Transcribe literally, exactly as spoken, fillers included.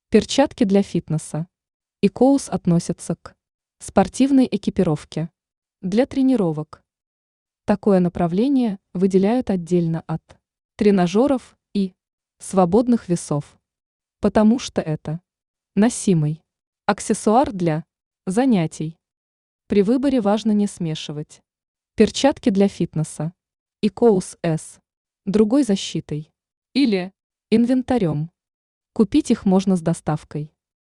Перчатки для фитнеса. икоус относится к спортивной экипировке для тренировок. Такое направление выделяют отдельно от тренажеров и свободных весов, потому что это носимый аксессуар для занятий. При выборе важно не смешивать перчатки для фитнеса, икоус S, другой защитой или инвентарем. Купить их можно с доставкой.